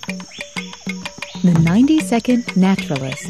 The 90-Second Naturalist.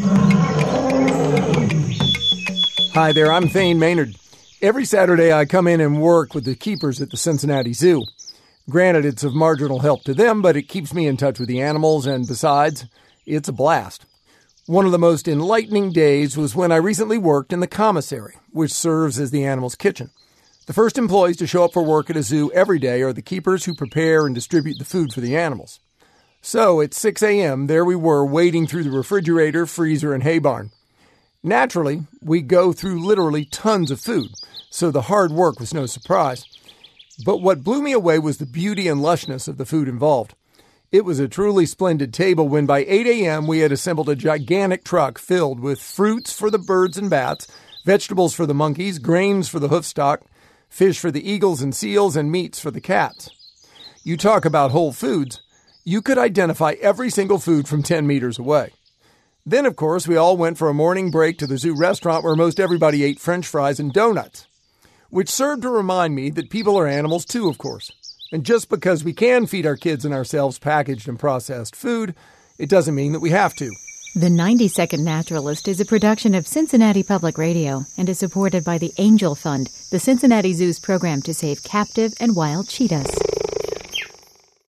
Hi there, I'm Thane Maynard. Every Saturday I come in and work with the keepers at the Cincinnati Zoo. Granted, it's of marginal help to them, but it keeps me in touch with the animals, and besides, it's a blast. One of the most enlightening days was when I recently worked in the commissary, which serves as the animals' kitchen. The first employees to show up for work at a zoo every day are the keepers who prepare and distribute the food for the animals. So, at 6 a.m., there we were wading through the refrigerator, freezer, and hay barn. Naturally, we go through literally tons of food, so the hard work was no surprise. But what blew me away was the beauty and lushness of the food involved. It was a truly splendid table when by 8 a.m. we had assembled a gigantic truck filled with fruits for the birds and bats, vegetables for the monkeys, grains for the hoofstock, fish for the eagles and seals, and meats for the cats. You talk about whole foods. You could identify every single food from 10 meters away. Then, of course, we all went for a morning break to the zoo restaurant where most everybody ate French fries and donuts, which served to remind me that people are animals too, of course. And just because we can feed our kids and ourselves packaged and processed food, it doesn't mean that we have to. The 90-Second Naturalist is a production of Cincinnati Public Radio and is supported by the Angel Fund, the Cincinnati Zoo's program to save captive and wild cheetahs.